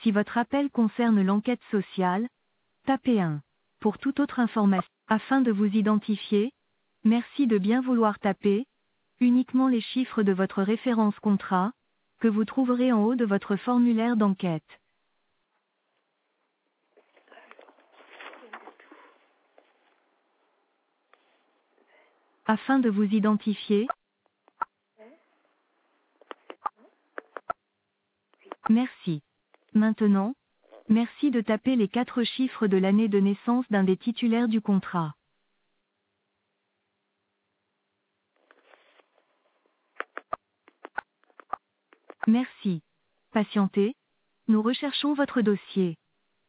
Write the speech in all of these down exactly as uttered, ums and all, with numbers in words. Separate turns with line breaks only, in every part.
Si votre appel concerne l'enquête sociale, tapez un. Pour toute autre information, afin de vous identifier, merci de bien vouloir taper uniquement les chiffres de votre référence contrat, que vous trouverez en haut de votre formulaire d'enquête. Afin de vous identifier, merci. Maintenant, merci de taper les quatre chiffres de l'année de naissance d'un des titulaires du contrat. Merci. Patientez, nous recherchons votre dossier.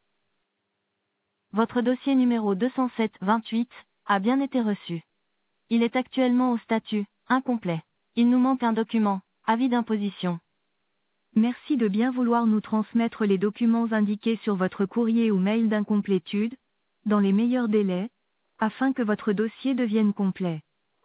Votre dossier numéro deux cent sept vingt-huit a bien été reçu. Il est actuellement au statut incomplet. Il nous manque un document, avis d'imposition. Merci de bien vouloir nous transmettre les documents indiqués sur votre courrier ou mail d'incomplétude, dans les meilleurs délais, afin que votre dossier devienne complet.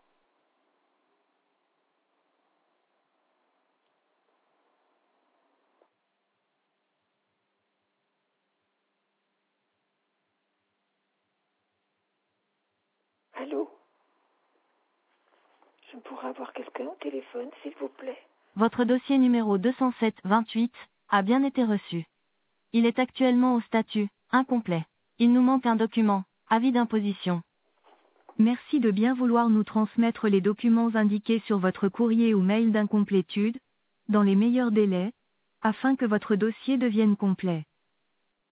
Allô? Je pourrais avoir quelqu'un au téléphone, s'il vous plaît?
Votre dossier numéro deux cent sept vingt-huit a bien été reçu. Il est actuellement au statut incomplet. Il nous manque un document, avis d'imposition. Merci de bien vouloir nous transmettre les documents indiqués sur votre courrier ou mail d'incomplétude, dans les meilleurs délais, afin que votre dossier devienne complet.